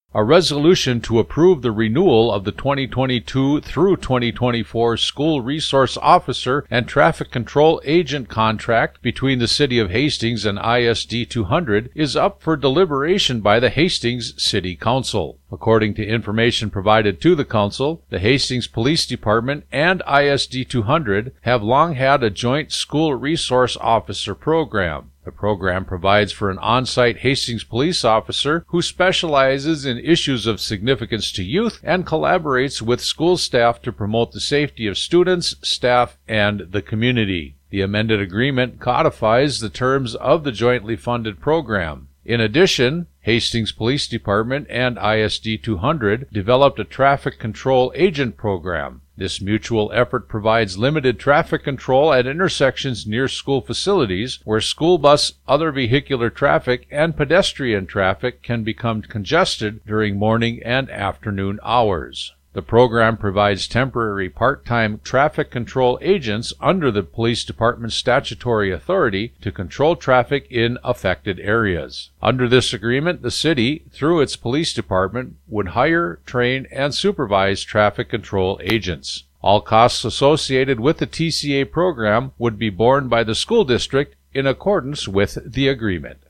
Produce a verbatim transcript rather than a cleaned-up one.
A resolution to approve the renewal of the twenty twenty-two through twenty twenty-four School Resource Officer and Traffic Control Agent contract between the City of Hastings and I S D two hundred is up for deliberation by the Hastings City Council. According to information provided to the Council, the Hastings Police Department and I S D two hundred have long had a joint School Resource Officer program. The program provides for an on-site Hastings police officer who specializes in issues of significance to youth and collaborates with school staff to promote the safety of students, staff, and the community. The amended agreement codifies the terms of the jointly funded program. In addition, Hastings Police Department and I S D two hundred developed a traffic control agent program. This mutual effort provides limited traffic control at intersections near school facilities where school bus, other vehicular traffic, and pedestrian traffic can become congested during morning and afternoon hours. The program provides temporary part-time traffic control agents under the police department's statutory authority to control traffic in affected areas. Under this agreement, the city, through its police department, would hire, train, and supervise traffic control agents. All costs associated with the T C A program would be borne by the school district in accordance with the agreement.